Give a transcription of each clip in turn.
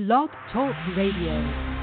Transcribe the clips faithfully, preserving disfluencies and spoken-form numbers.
Blog Talk Radio.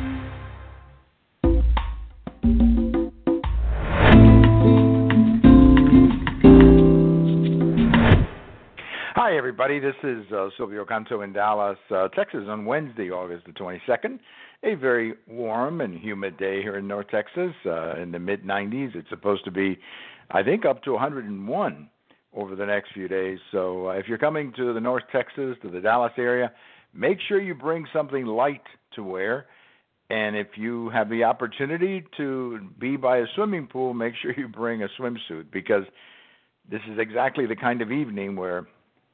Hi, everybody. This is uh, Silvio Canto in Dallas, uh, Texas, on Wednesday, August the twenty-second. A very warm and humid day here in North Texas, uh, in the mid nineties. It's supposed to be, I think, up to one hundred one over the next few days. So uh, if you're coming to the North Texas, to the Dallas area, make sure you bring something light to wear. And if you have the opportunity to be by a swimming pool, make sure you bring a swimsuit, because this is exactly the kind of evening where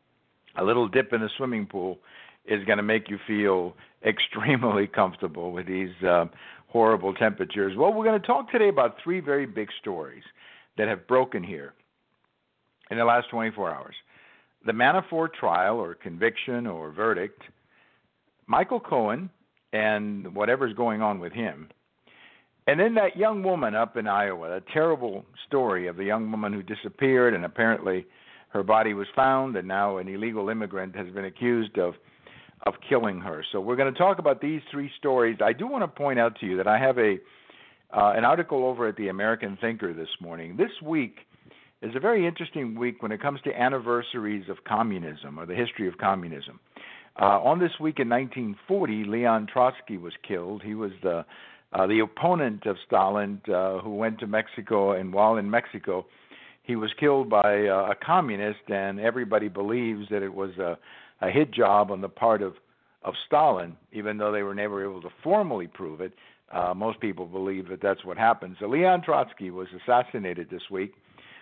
a little dip in the swimming pool is going to make you feel extremely comfortable with these uh, horrible temperatures. Well, we're going to talk today about three very big stories that have broken here in the last twenty-four hours. The Manafort trial, or conviction, or verdict, Michael Cohen and whatever's going on with him, and then that young woman up in Iowa, that terrible story of the young woman who disappeared, and apparently her body was found, and now an illegal immigrant has been accused of of killing her. So we're going to talk about these three stories. I do want to point out to you that I have a uh, an article over at the American Thinker this morning. This week is a very interesting week when it comes to anniversaries of communism, or the history of communism. Uh, on this week in nineteen forty, Leon Trotsky was killed. He was the uh, the opponent of Stalin, uh, who went to Mexico, and while in Mexico, he was killed by uh, a communist, and everybody believes that it was a, a hit job on the part of, of Stalin, even though they were never able to formally prove it. Uh, most people believe that that's what happened. So Leon Trotsky was assassinated this week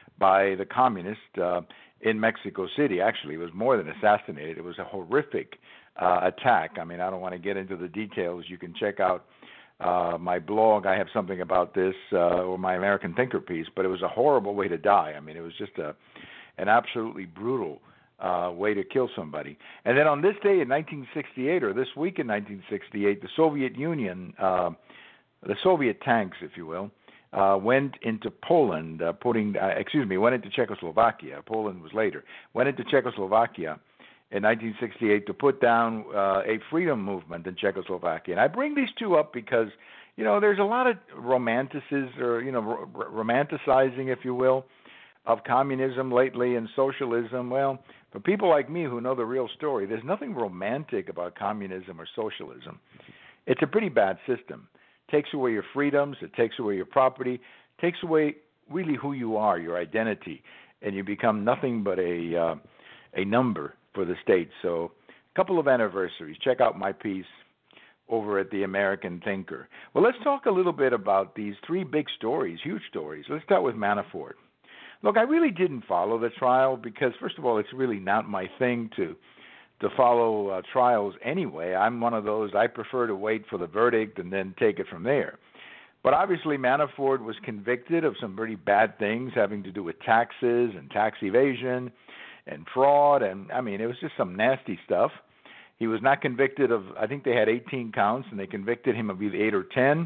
by the communists uh, in Mexico City. Actually, it was more than assassinated. It was a horrific uh, attack. I mean, I don't want to get into the details. You can check out Uh, my blog. I have something about this, uh, or my American Thinker piece, but it was a horrible way to die. I mean, it was just a, an absolutely brutal uh, way to kill somebody. And then on this day in nineteen sixty-eight, or this week in nineteen sixty-eight, the Soviet Union, uh, the Soviet tanks, if you will, uh, went into Poland, uh, putting, uh, excuse me, went into Czechoslovakia. Poland was later. Went into Czechoslovakia in nineteen sixty-eight to put down uh, a freedom movement in Czechoslovakia. And I bring these two up because, you know, there's a lot of romanticiz or, you know, r- romanticizing, if you will, of communism lately and socialism. Well, for people like me who know the real story, there's nothing romantic about communism or socialism. It's a pretty bad system. It takes away your freedoms. It takes away your property. It takes away really who you are, your identity, and you become nothing but a uh, a number for the state. So a couple of anniversaries. Check out my piece over at the American Thinker. Well, let's talk a little bit about these three big stories, huge stories. Let's start with Manafort. Look, I really didn't follow the trial because, first of all, it's really not my thing to to follow uh, trials anyway. I'm one of those, I prefer to wait for the verdict and then take it from there. But obviously Manafort was convicted of some pretty bad things having to do with taxes and tax evasion and fraud, and I mean, it was just some nasty stuff. He was not convicted of, I think they had eighteen counts, and they convicted him of either eight or ten,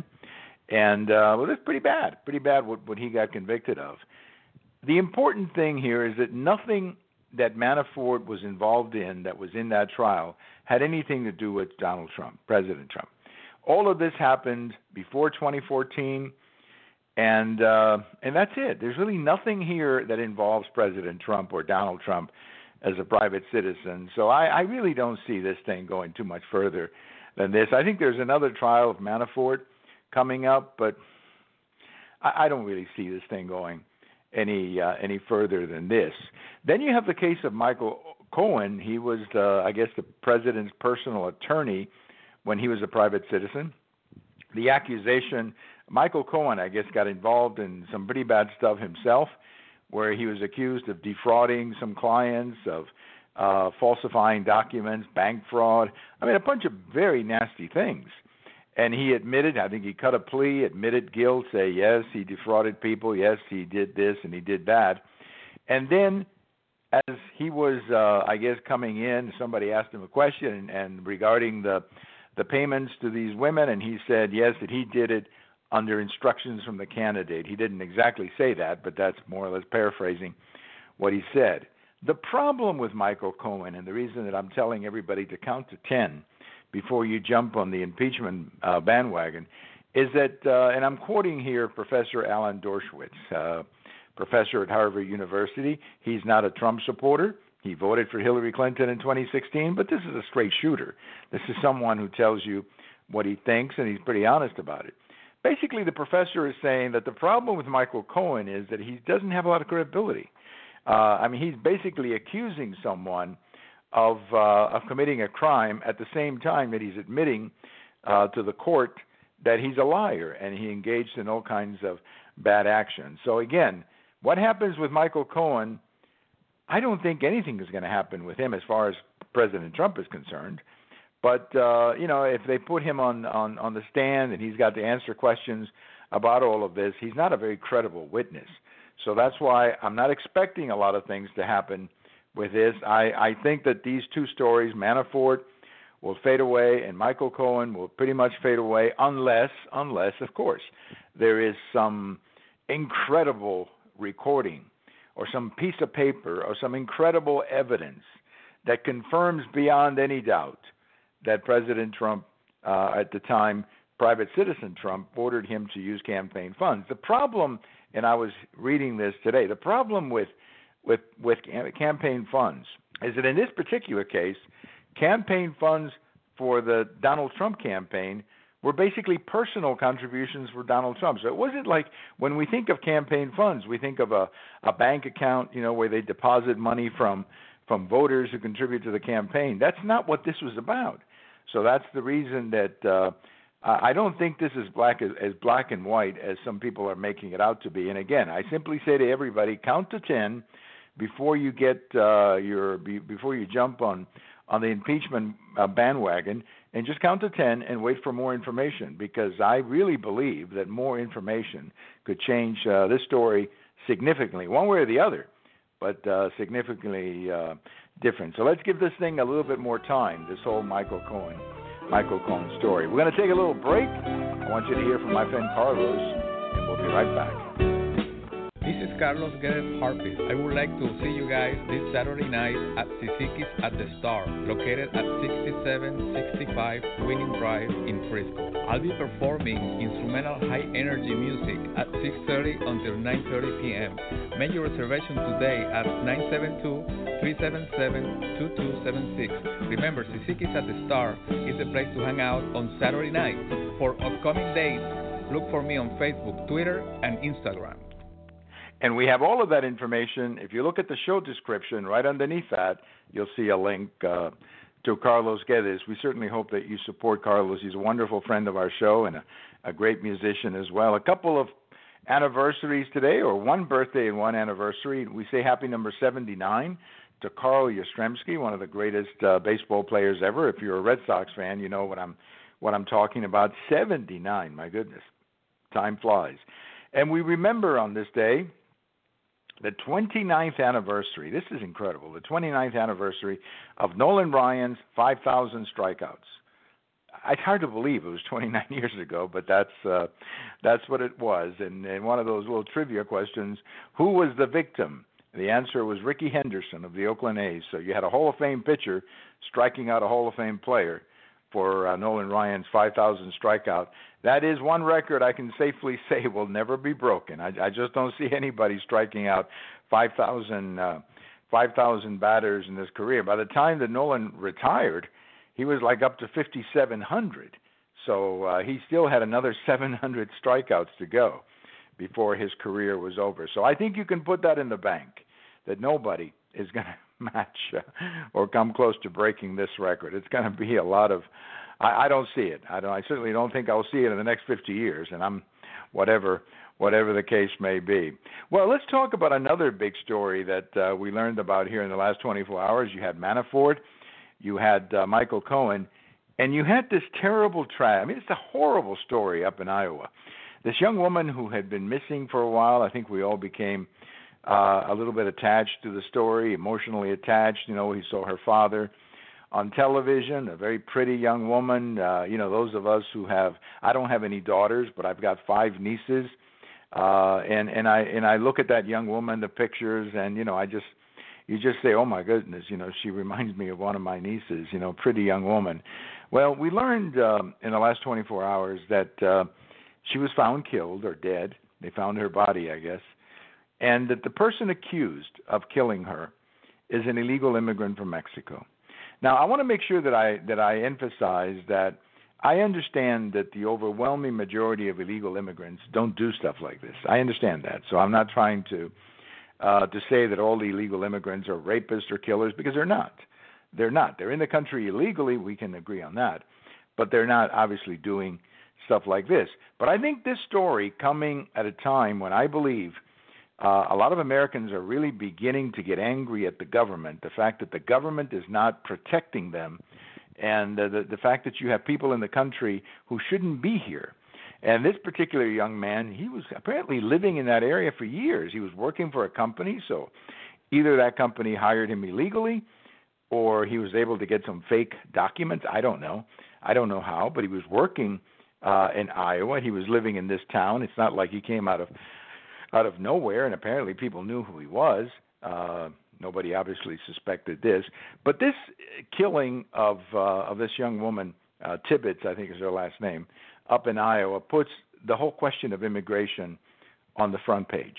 and uh, well, that's pretty bad, pretty bad what, what he got convicted of. The important thing here is that nothing that Manafort was involved in that was in that trial had anything to do with Donald Trump, President Trump. All of this happened before twenty fourteen, And uh, and that's it. There's really nothing here that involves President Trump or Donald Trump as a private citizen. So I, I really don't see this thing going too much further than this. I think there's another trial of Manafort coming up, but I, I don't really see this thing going any uh, any further than this. Then you have the case of Michael Cohen. He was, uh, I guess, the president's personal attorney when he was a private citizen. The accusation, Michael Cohen, I guess, got involved in some pretty bad stuff himself, where he was accused of defrauding some clients, of uh, falsifying documents, bank fraud. I mean, a bunch of very nasty things. And he admitted, I think he cut a plea, admitted guilt, say, yes, he defrauded people, yes, he did this and he did that. And then as he was, uh, I guess, coming in, somebody asked him a question and, and regarding the the payments to these women, and he said, yes, that he did it under instructions from the candidate. He didn't exactly say that, but that's more or less paraphrasing what he said. The problem with Michael Cohen, and the reason that I'm telling everybody to count to ten, before you jump on the impeachment uh, bandwagon, is that, uh, and I'm quoting here Professor Alan Dershowitz, uh, professor at Harvard University. He's not a Trump supporter. He voted for Hillary Clinton in twenty sixteen, but this is a straight shooter. This is someone who tells you what he thinks, and he's pretty honest about it. Basically, the professor is saying that the problem with Michael Cohen is that he doesn't have a lot of credibility. Uh, I mean, he's basically accusing someone of uh, of committing a crime at the same time that he's admitting uh, to the court that he's a liar and he engaged in all kinds of bad actions. So again, what happens with Michael Cohen, I don't think anything is going to happen with him as far as President Trump is concerned. But, uh, you know, if they put him on, on, on the stand and he's got to answer questions about all of this, he's not a very credible witness. So that's why I'm not expecting a lot of things to happen with this. I, I think that these two stories, Manafort will fade away and Michael Cohen will pretty much fade away unless, unless, of course, there is some incredible recording or some piece of paper or some incredible evidence that confirms beyond any doubt that President Trump, uh, at the time, private citizen Trump, ordered him to use campaign funds. The problem, and I was reading this today, the problem with with with campaign funds is that in this particular case, campaign funds for the Donald Trump campaign were basically personal contributions for Donald Trump. So it wasn't like when we think of campaign funds, we think of a, a bank account, you know, where they deposit money from from voters who contribute to the campaign. That's not what this was about. So that's the reason that uh, I don't think this is black as, as black and white as some people are making it out to be. And again, I simply say to everybody, count to ten before you get uh, your be, before you jump on on the impeachment uh, bandwagon, and just count to ten and wait for more information, because I really believe that more information could change uh, this story significantly, one way or the other, but uh, significantly uh, different. So let's give this thing a little bit more time, this whole Michael Cohen, Michael Cohen story. We're going to take a little break. I want you to hear from my friend Carlos, and we'll be right back. This is Carlos Guedes Harpist. I would like to see you guys this Saturday night at Sisiki's at the Star, located at sixty-seven sixty-five Winning Drive in Frisco. I'll be performing instrumental high-energy music at six thirty until nine thirty p.m. Make your reservation today at nine seven two, three seven seven, two two seven six. Remember, Sisiki's at the Star is the place to hang out on Saturday night. For upcoming dates, look for me on Facebook, Twitter, and Instagram. And we have all of that information. If you look at the show description, right underneath that, you'll see a link uh, to Carlos Guedes. We certainly hope that you support Carlos. He's a wonderful friend of our show and a, a great musician as well. A couple of anniversaries today, or one birthday and one anniversary. We say happy number seventy-nine to Carl Yastrzemski, one of the greatest uh, baseball players ever. If you're a Red Sox fan, you know what I'm what I'm talking about. seventy-nine, my goodness. Time flies. And we remember on this day the twenty-ninth anniversary, this is incredible, the twenty-ninth anniversary of Nolan Ryan's five thousand strikeouts. It's hard to believe it was twenty-nine years ago, but that's uh, that's what it was. And, and one of those little trivia questions, who was the victim? The answer was Rickey Henderson of the Oakland A's. So you had a Hall of Fame pitcher striking out a Hall of Fame player for uh, Nolan Ryan's five thousand strikeout. That is one record I can safely say will never be broken. I, I just don't see anybody striking out five thousand uh, five thousand batters in his career. By the time that Nolan retired, he was like up to fifty-seven hundred. So uh, he still had another seven hundred strikeouts to go before his career was over. So I think you can put that in the bank, that nobody is going to match uh, or come close to breaking this record. It's going to be a lot of, I, I don't see it. I don't. I certainly don't think I'll see it in the next fifty years, and I'm whatever whatever the case may be. Well, let's talk about another big story that uh, we learned about here in the last twenty-four hours. You had Manafort, you had uh, Michael Cohen, and you had this terrible tragedy. I mean, it's a horrible story up in Iowa. This young woman who had been missing for a while, I think we all became uh, a little bit attached to the story, emotionally attached. You know, we saw her father on television, a very pretty young woman. Uh, you know, those of us who have, I don't have any daughters, but I've got five nieces. Uh, and, and I and I look at that young woman, the pictures, and, you know, I just, you just say, oh, my goodness, you know, she reminds me of one of my nieces, you know, pretty young woman. Well, we learned um, in the last twenty-four hours that uh, she was found killed or dead. They found her body, I guess, and that the person accused of killing her is an illegal immigrant from Mexico. Now, I want to make sure that I that I emphasize that I understand that the overwhelming majority of illegal immigrants don't do stuff like this. I understand that, so I'm not trying to uh, to say that all the illegal immigrants are rapists or killers, because they're not. They're not. They're in the country illegally. We can agree on that, but they're not obviously doing stuff like this. But I think this story coming at a time when I believe uh, a lot of Americans are really beginning to get angry at the government, the fact that the government is not protecting them, and uh, the, the fact that you have people in the country who shouldn't be here. And this particular young man, he was apparently living in that area for years. He was working for a company, so either that company hired him illegally or he was able to get some fake documents. I don't know. I don't know how, but he was working uh, in Iowa. He was living in this town. It's not like he came out of out of nowhere, and apparently people knew who he was. Uh, nobody obviously suspected this. But this killing of uh, of this young woman, uh, Tibbetts, I think is her last name, up in Iowa, puts the whole question of immigration on the front page.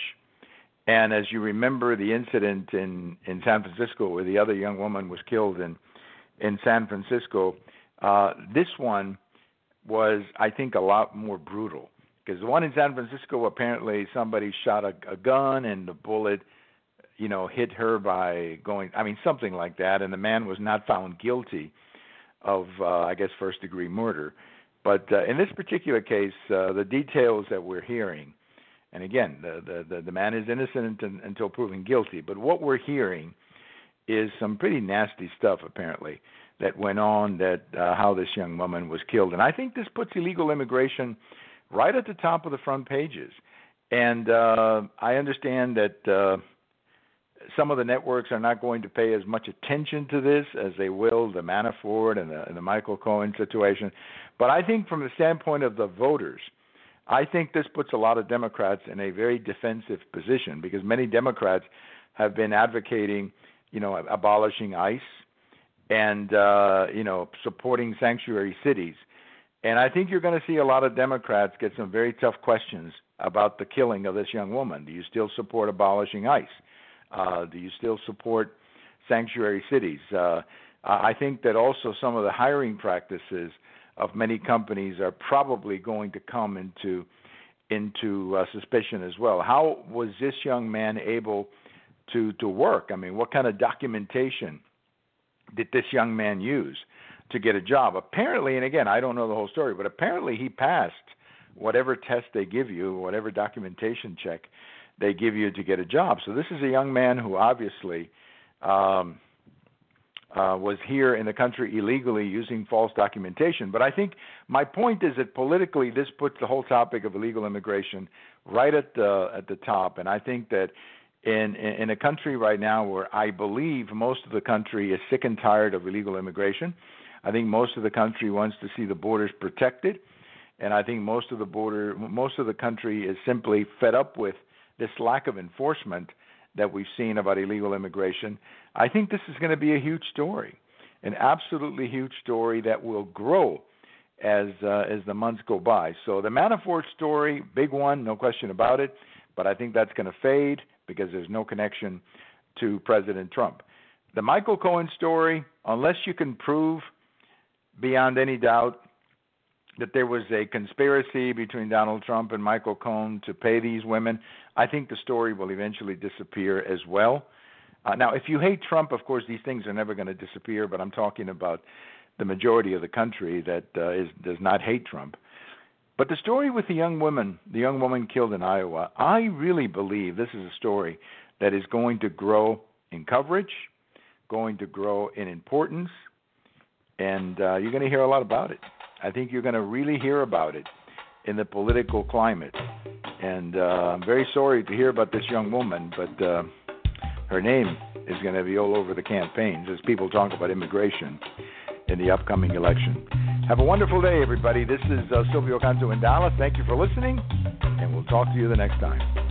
And as you remember the incident in, in San Francisco where the other young woman was killed in, in San Francisco, uh, this one was, I think, a lot more brutal. Because the one in San Francisco, apparently somebody shot a, a gun and the bullet, you know, hit her by going, I mean, something like that. And the man was not found guilty of, uh, I guess, first-degree murder. But uh, in this particular case, uh, the details that we're hearing, and again, the, the, the man is innocent until proven guilty, but what we're hearing is some pretty nasty stuff, apparently, that went on, that uh, how this young woman was killed. And I think this puts illegal immigration right at the top of the front pages. And uh, I understand that uh, some of the networks are not going to pay as much attention to this as they will the Manafort and the, and the Michael Cohen situation. But I think from the standpoint of the voters, I think this puts a lot of Democrats in a very defensive position, because many Democrats have been advocating, you know, abolishing ICE and, uh, you know, supporting sanctuary cities. And I think you're going to see a lot of Democrats get some very tough questions about the killing of this young woman. Do you still support abolishing ICE? Uh, do you still support sanctuary cities? Uh, I think that also some of the hiring practices of many companies are probably going to come into into uh, suspicion as well. How was this young man able to to work? I mean, what kind of documentation did this young man use to get a job? Apparently, and again, I don't know the whole story, but apparently he passed whatever test they give you, whatever documentation check they give you to get a job. So this is a young man who obviously um, uh, was here in the country illegally using false documentation. But I think my point is that politically this puts the whole topic of illegal immigration right at the at the top. And I think that in, in a country right now where I believe most of the country is sick and tired of illegal immigration, I think most of the country wants to see the borders protected. And I think most of the border, most of the country is simply fed up with this lack of enforcement that we've seen about illegal immigration. I think this is going to be a huge story, an absolutely huge story that will grow as uh, as the months go by. So the Manafort story, big one, no question about it, but I think that's going to fade because there's no connection to President Trump. The Michael Cohen story, unless you can prove beyond any doubt that there was a conspiracy between Donald Trump and Michael Cohen to pay these women, I think the story will eventually disappear as well. Uh, now, if you hate Trump, of course, these things are never going to disappear, but I'm talking about the majority of the country that uh, is, does not hate Trump. But the story with the young woman, the young woman killed in Iowa, I really believe this is a story that is going to grow in coverage, going to grow in importance, and uh, you're going to hear a lot about it. I think you're going to really hear about it in the political climate. And uh, I'm very sorry to hear about this young woman, but uh, her name is going to be all over the campaigns as people talk about immigration in the upcoming election. Have a wonderful day, everybody. This is uh, Silvio Canto in Dallas. Thank you for listening, and we'll talk to you the next time.